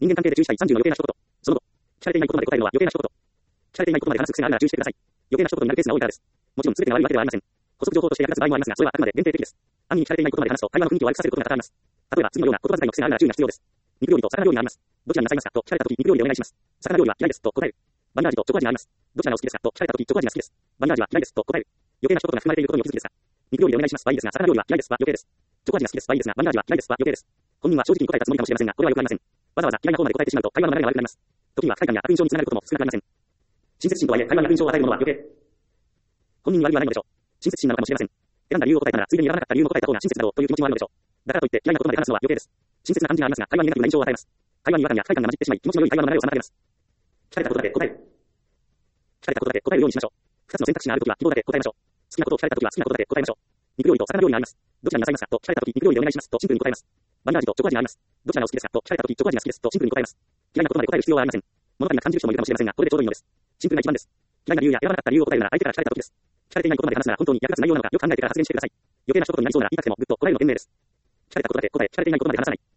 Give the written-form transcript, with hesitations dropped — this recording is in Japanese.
人間関係で注意したい30の余計な一言。その後、聞かれていないことまで答えるのは余計な一言。聞かれていないことまで話す癖があるなら注意してください。余計な一言になるケースが多いからです。もちろん全てが悪いわけではありません。補足情報として役立つ場合もありますが、それはあくまで限定的です。暗に聞かれていないことまで話すと、会話の雰囲気を悪くさせることが多々あります。例えば、次のような言葉遣いの癖があるなら注意が必要です。肉料理と魚料理があります。どちらになさいますかと聞かれたとき、肉料理でお願いします。魚料理は嫌いですと答える。バニラ味とチョコ味があります。どちらがお好きですかと聞かれたとき、チョコ味が好きです。バニラ味は嫌いですと答える。余計な一言が含まれていることにお気づきですか。肉料理でお願いしますはいいですが、魚料理は嫌いですは余計です。チョコ味が好きですはいいですが、バニラ味は嫌いですは余計です。本人は正直に答えたつもりかもしれませんが、これはよくありません。わざわざ嫌いな方まで答えてしまうと、会話の流れが悪くなります。時には不快感や悪印象につながることも少なくありません。親切心とはいえ、会話に悪印象を与えるものは余計。本人に悪いはないのでしょう。親切心なのかもしれません。選んだ理由を答えたなら、ついでにやらなかった理由も答えた方が親切だろうという気持ちもあるのでしょう。だからといって、嫌いなことまで話すのは余計です。親切な感じがありますが、会話にネガティブな印象を与えます。会話に違和感や不快感が混じってしまい、気持ちの良い会話の流れを妨げます。聞かれたことだけ答える。聞かれたことだけ答えるようにしましょう。二つの選択肢があるときは希望だけ答えましょう。好きなことを聞かれたときは好きなことだけ答えましょう。肉料理と魚料理があります。どちらになさいますかと聞かれたとき、肉料理でお願いしますとシンプルに答えます。バニラ味とチョコ味があります。どちらがお好きですかと聞かれたとき、チョコ味が好きですとシンプルに答えます。嫌いなことまで答える必要はありません。物足りな感じる人もいるかもしれませんが、これでちょうどいいのです。シンプルが一番です。嫌いな理由や選ばなかった理由を答えるなら相手から聞かれたときです。聞かれていないことまで話すなら本当に役立つ内容なのかよく考えてから発言してください。余計な一言になりそうなら言いたくてもぐっとこらえるのが賢明です。聞かれたことだけ答え、聞かれていないことまで話さない。